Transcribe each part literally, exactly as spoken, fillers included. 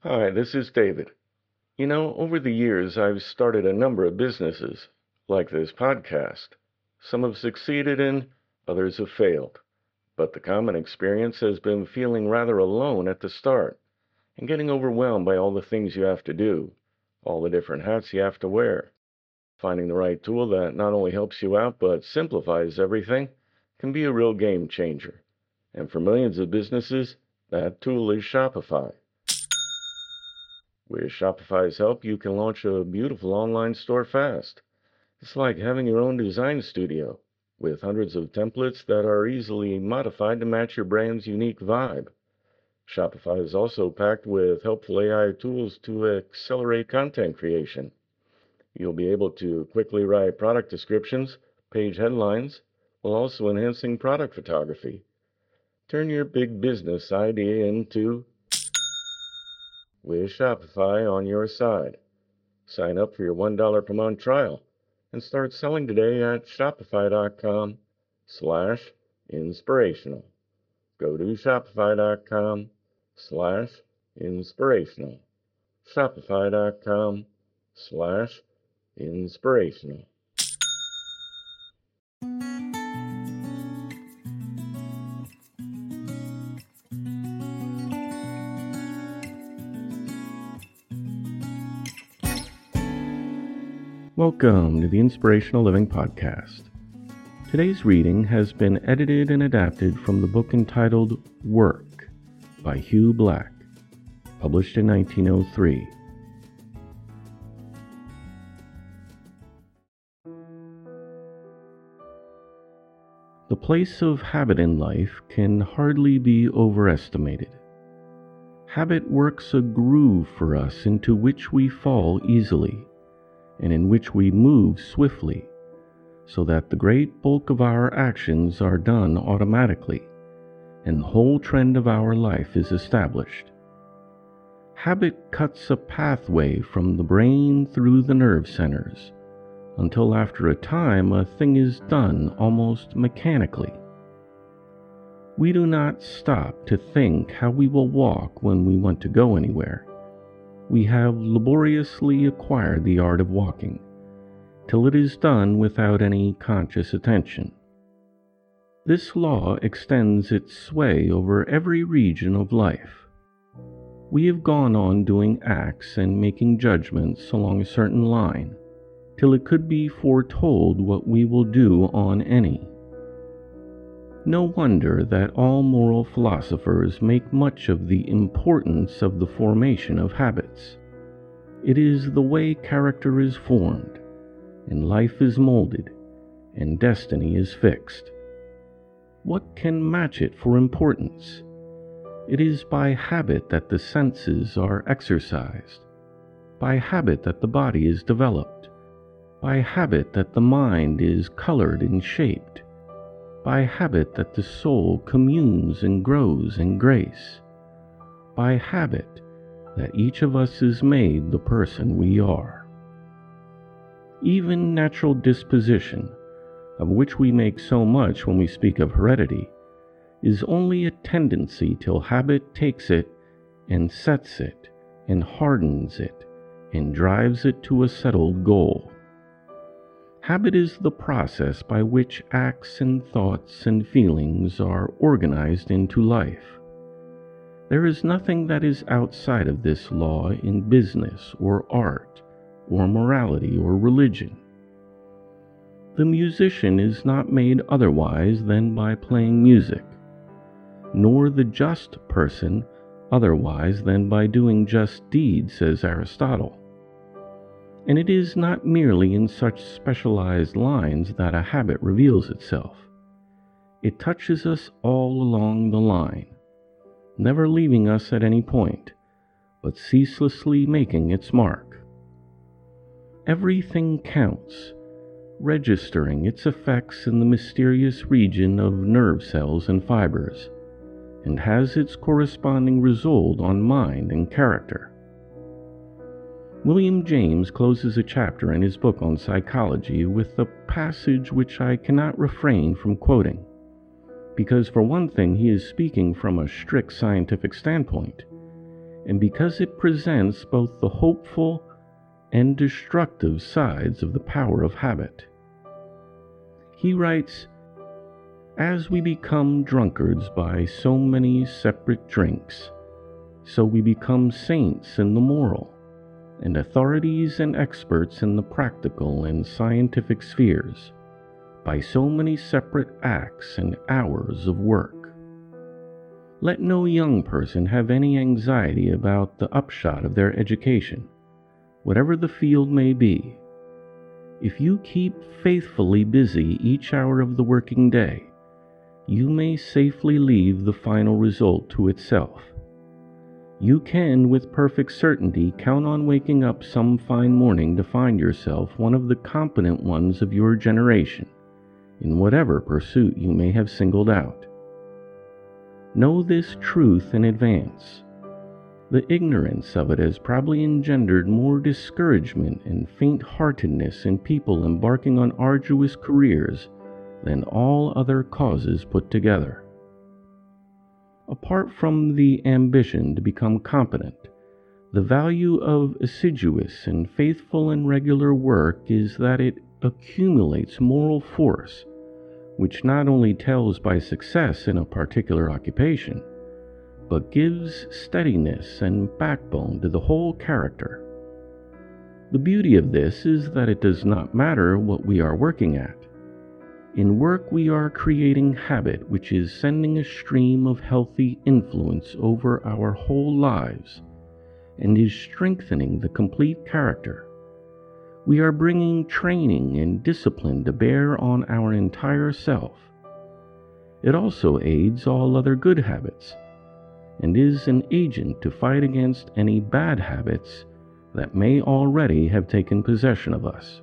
Hi, this is David. You know, over the years, I've started a number of businesses, like this podcast. Some have succeeded and others have failed. But the common experience has been feeling rather alone at the start and getting overwhelmed by all the things you have to do, all the different hats you have to wear. Finding the right tool that not only helps you out but simplifies everything can be a real game changer. And for millions of businesses, that tool is Shopify. With Shopify's help, you can launch a beautiful online store fast. It's like having your own design studio, with hundreds of templates that are easily modified to match your brand's unique vibe. Shopify is also packed with helpful A I tools to accelerate content creation. You'll be able to quickly write product descriptions, page headlines, while also enhancing product photography. Turn your big business idea into with Shopify on your side. Sign up for your one dollar per month trial and start selling today at shopify.com slash inspirational. Go to shopify.com slash inspirational. Shopify.com slash inspirational. Welcome to the Inspirational Living Podcast. Today's reading has been edited and adapted from the book entitled Work by Hugh Black, published in nineteen oh three. The place of habit in life can hardly be overestimated. Habit works a groove for us into which we fall easily, and in which we move swiftly, so that the great bulk of our actions are done automatically, and the whole trend of our life is established. Habit cuts a pathway from the brain through the nerve centers, until after a time a thing is done almost mechanically. We do not stop to think how we will walk when we want to go anywhere. We have laboriously acquired the art of walking, till it is done without any conscious attention. This law extends its sway over every region of life. We have gone on doing acts and making judgments along a certain line, till it could be foretold what we will do on any. No wonder that all moral philosophers make much of the importance of the formation of habits. It is the way character is formed, and life is molded, and destiny is fixed. What can match it for importance? It is by habit that the senses are exercised, by habit that the body is developed, by habit that the mind is colored and shaped, by habit that the soul communes and grows in grace, by habit that each of us is made the person we are. Even natural disposition, of which we make so much when we speak of heredity, is only a tendency till habit takes it and sets it and hardens it and drives it to a settled goal. Habit is the process by which acts and thoughts and feelings are organized into life. There is nothing that is outside of this law in business or art or morality or religion. The musician is not made otherwise than by playing music, nor the just person otherwise than by doing just deeds, says Aristotle. And it is not merely in such specialized lines that a habit reveals itself. It touches us all along the line, never leaving us at any point, but ceaselessly making its mark. Everything counts, registering its effects in the mysterious region of nerve cells and fibers, and has its corresponding result on mind and character. William James closes a chapter in his book on psychology with a passage which I cannot refrain from quoting, because for one thing he is speaking from a strict scientific standpoint, and because it presents both the hopeful and destructive sides of the power of habit. He writes, "As we become drunkards by so many separate drinks, so we become saints in the moral, and authorities and experts in the practical and scientific spheres, by so many separate acts and hours of work. Let no young person have any anxiety about the upshot of their education, whatever the field may be. If you keep faithfully busy each hour of the working day, you may safely leave the final result to itself. You can, with perfect certainty, count on waking up some fine morning to find yourself one of the competent ones of your generation, in whatever pursuit you may have singled out. Know this truth in advance. The ignorance of it has probably engendered more discouragement and faint-heartedness in people embarking on arduous careers than all other causes put together. Apart from the ambition to become competent, the value of assiduous and faithful and regular work is that it accumulates moral force, which not only tells by success in a particular occupation, but gives steadiness and backbone to the whole character. The beauty of this is that it does not matter what we are working at. In work we are creating habit, which is sending a stream of healthy influence over our whole lives, and is strengthening the complete character. We are bringing training and discipline to bear on our entire self. It also aids all other good habits, and is an agent to fight against any bad habits that may already have taken possession of us.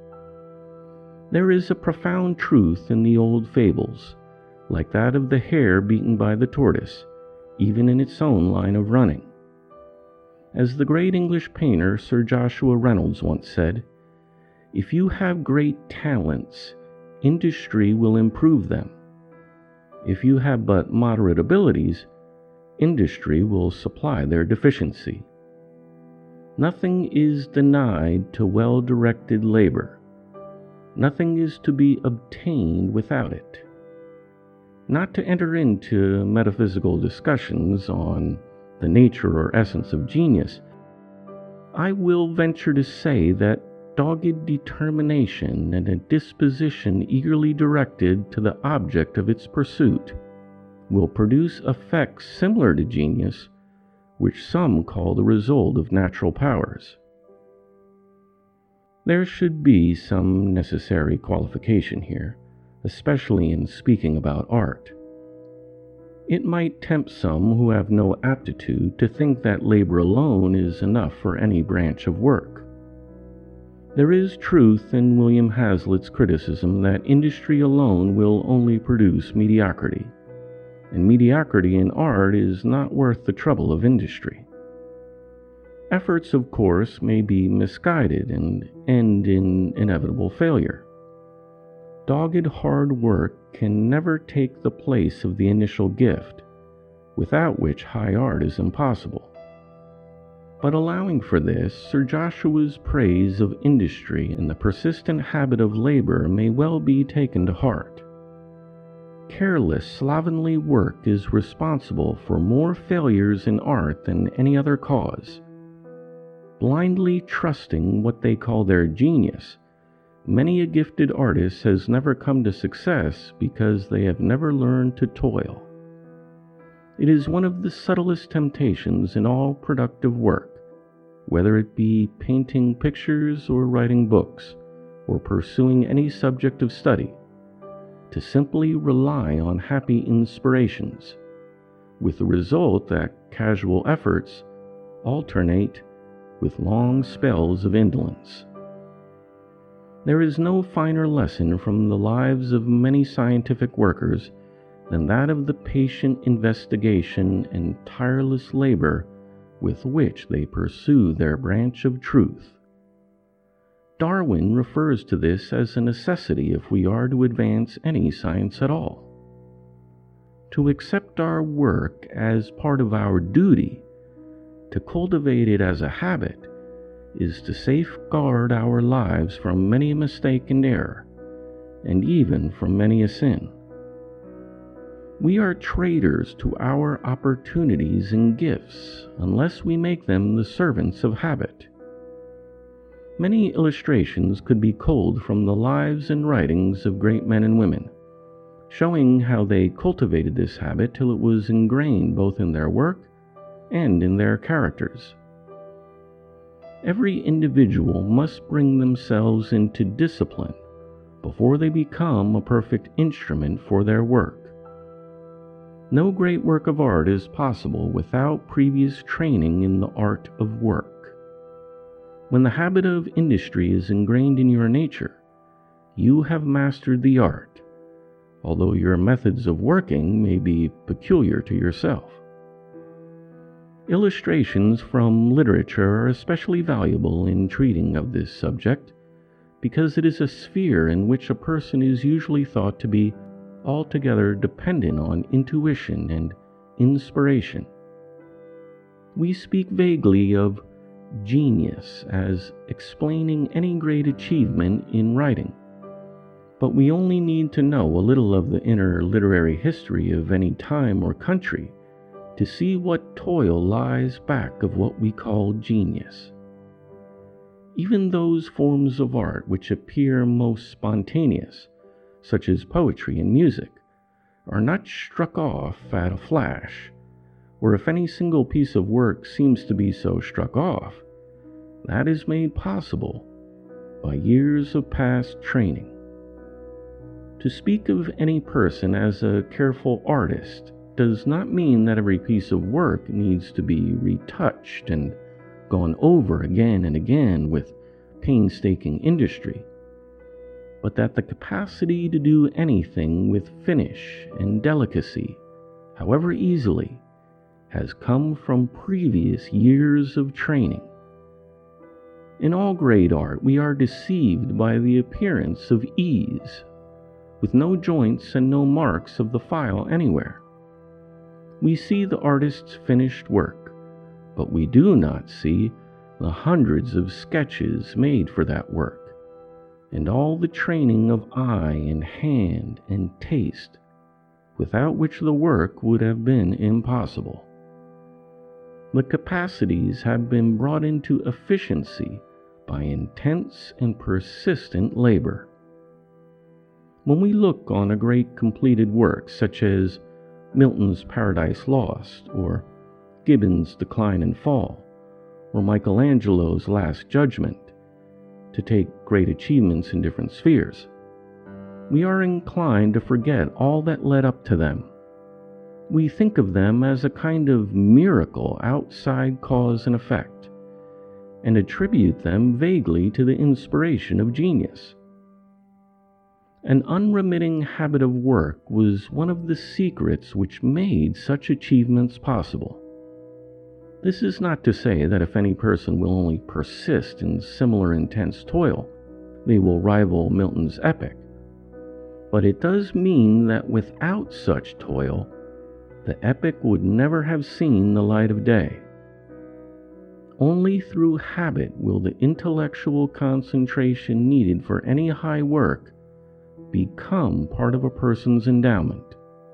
There is a profound truth in the old fables, like that of the hare beaten by the tortoise, even in its own line of running. As the great English painter Sir Joshua Reynolds once said, "If you have great talents, industry will improve them. If you have but moderate abilities, industry will supply their deficiency. Nothing is denied to well-directed labor. Nothing is to be obtained without it." Not to enter into metaphysical discussions on the nature or essence of genius, I will venture to say that dogged determination and a disposition eagerly directed to the object of its pursuit will produce effects similar to genius, which some call the result of natural powers. There should be some necessary qualification here, especially in speaking about art. It might tempt some who have no aptitude to think that labor alone is enough for any branch of work. There is truth in William Hazlitt's criticism that industry alone will only produce mediocrity, and mediocrity in art is not worth the trouble of industry. Efforts, of course, may be misguided and end in inevitable failure. Dogged hard work can never take the place of the initial gift, without which high art is impossible. But allowing for this, Sir Joshua's praise of industry and the persistent habit of labor may well be taken to heart. Careless, slovenly work is responsible for more failures in art than any other cause. Blindly trusting what they call their genius, many a gifted artist has never come to success because they have never learned to toil. It is one of the subtlest temptations in all productive work, whether it be painting pictures or writing books, or pursuing any subject of study, to simply rely on happy inspirations, with the result that casual efforts alternate with long spells of indolence. There is no finer lesson from the lives of many scientific workers than that of the patient investigation and tireless labor with which they pursue their branch of truth. Darwin refers to this as a necessity if we are to advance any science at all. To accept our work as part of our duty, To cultivate it as a habit is to safeguard our lives from many a mistake and error, and even from many a sin. We are traitors to our opportunities and gifts unless we make them the servants of habit. Many illustrations could be culled from the lives and writings of great men and women, showing how they cultivated this habit till it was ingrained both in their work and in their characters. Every individual must bring themselves into discipline before they become a perfect instrument for their work. No great work of art is possible without previous training in the art of work. When the habit of industry is ingrained in your nature, you have mastered the art, although your methods of working may be peculiar to yourself. Illustrations from literature are especially valuable in treating of this subject, because it is a sphere in which a person is usually thought to be altogether dependent on intuition and inspiration. We speak vaguely of genius as explaining any great achievement in writing, but we only need to know a little of the inner literary history of any time or country to see what toil lies back of what we call genius. Even those forms of art which appear most spontaneous, such as poetry and music, are not struck off at a flash, or if any single piece of work seems to be so struck off, that is made possible by years of past training. To speak of any person as a careful artist does not mean that every piece of work needs to be retouched and gone over again and again with painstaking industry, but that the capacity to do anything with finish and delicacy, however easily, has come from previous years of training. In all great art, we are deceived by the appearance of ease, with no joints and no marks of the file anywhere. We see the artist's finished work, but we do not see the hundreds of sketches made for that work, and all the training of eye and hand and taste, without which the work would have been impossible. The capacities have been brought into efficiency by intense and persistent labor. When we look on a great completed work such as Milton's Paradise Lost, or Gibbon's Decline and Fall, or Michelangelo's Last Judgment, to take great achievements in different spheres, we are inclined to forget all that led up to them. We think of them as a kind of miracle outside cause and effect, and attribute them vaguely to the inspiration of genius. An unremitting habit of work was one of the secrets which made such achievements possible. This is not to say that if any person will only persist in similar intense toil, they will rival Milton's epic, but it does mean that without such toil, the epic would never have seen the light of day. Only through habit will the intellectual concentration needed for any high work become part of a person's endowment.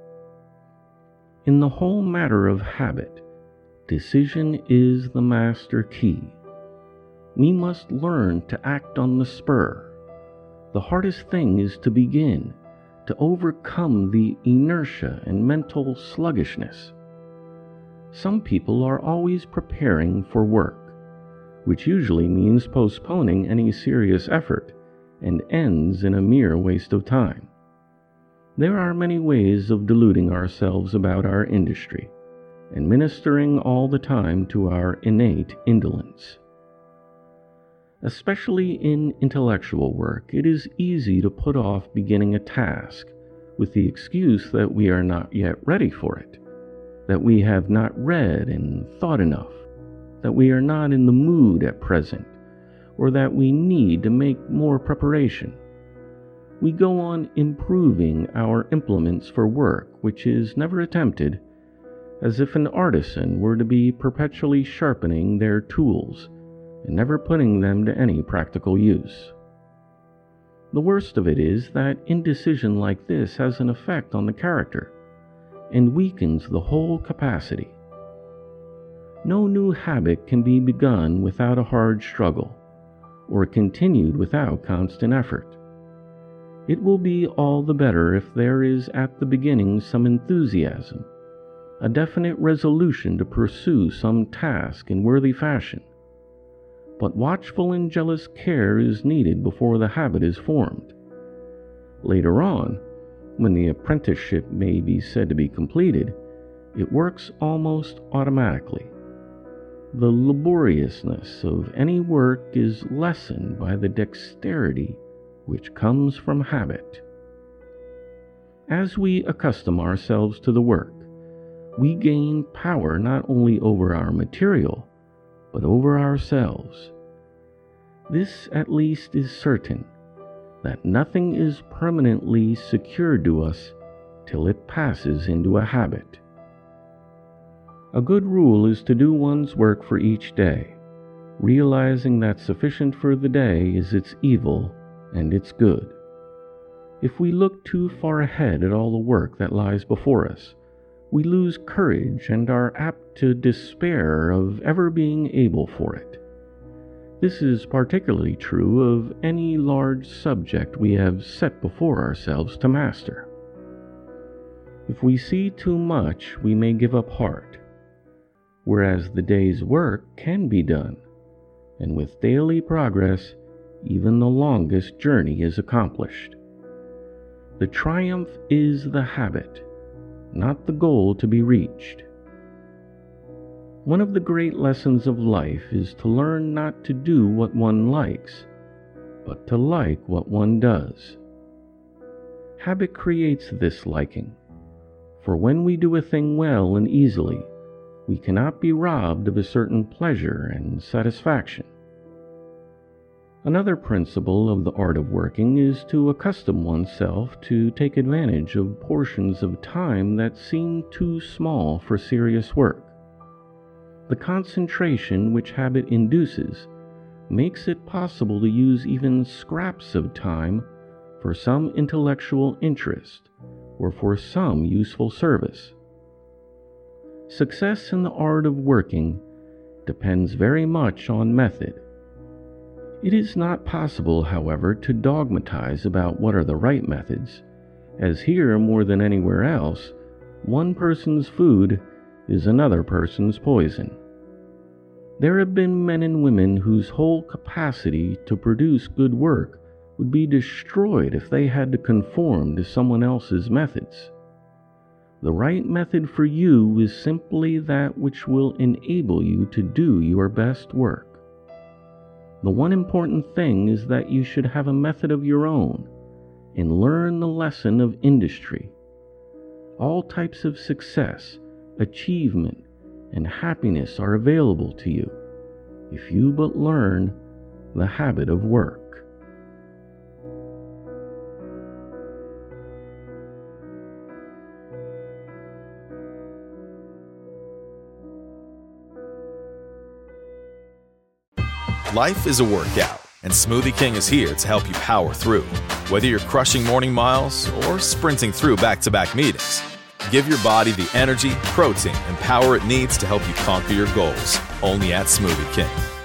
In the whole matter of habit, decision is the master key. We must learn to act on the spur. The hardest thing is to begin, to overcome the inertia and mental sluggishness. Some people are always preparing for work, which usually means postponing any serious effort and ends in a mere waste of time. There are many ways of deluding ourselves about our industry, and ministering all the time to our innate indolence. Especially in intellectual work, it is easy to put off beginning a task with the excuse that we are not yet ready for it, that we have not read and thought enough, that we are not in the mood at present, or that we need to make more preparation. We go on improving our implements for work which is never attempted, as if an artisan were to be perpetually sharpening their tools and never putting them to any practical use. The worst of it is that indecision like this has an effect on the character and weakens the whole capacity. No new habit can be begun without a hard struggle, or continued without constant effort. It will be all the better if there is at the beginning some enthusiasm, a definite resolution to pursue some task in worthy fashion. But watchful and jealous care is needed before the habit is formed. Later on, when the apprenticeship may be said to be completed, it works almost automatically. The laboriousness of any work is lessened by the dexterity which comes from habit. As we accustom ourselves to the work, we gain power not only over our material, but over ourselves. This at least is certain, that nothing is permanently secured to us till it passes into a habit. A good rule is to do one's work for each day, realizing that sufficient for the day is its evil and its good. If we look too far ahead at all the work that lies before us, we lose courage and are apt to despair of ever being able for it. This is particularly true of any large subject we have set before ourselves to master. If we see too much, we may give up heart, whereas the day's work can be done, and with daily progress, even the longest journey is accomplished. The triumph is the habit, not the goal to be reached. One of the great lessons of life is to learn not to do what one likes, but to like what one does. Habit creates this liking, for when we do a thing well and easily, we cannot be robbed of a certain pleasure and satisfaction. Another principle of the art of working is to accustom oneself to take advantage of portions of time that seem too small for serious work. The concentration which habit induces makes it possible to use even scraps of time for some intellectual interest or for some useful service. Success in the art of working depends very much on method. It is not possible, however, to dogmatize about what are the right methods, as here more than anywhere else, one person's food is another person's poison. There have been men and women whose whole capacity to produce good work would be destroyed if they had to conform to someone else's methods. The right method for you is simply that which will enable you to do your best work. The one important thing is that you should have a method of your own and learn the lesson of industry. All types of success, achievement, and happiness are available to you if you but learn the habit of work. Life is a workout, and Smoothie King is here to help you power through. Whether you're crushing morning miles or sprinting through back-to-back meetings, give your body the energy, protein, and power it needs to help you conquer your goals. Only at Smoothie King.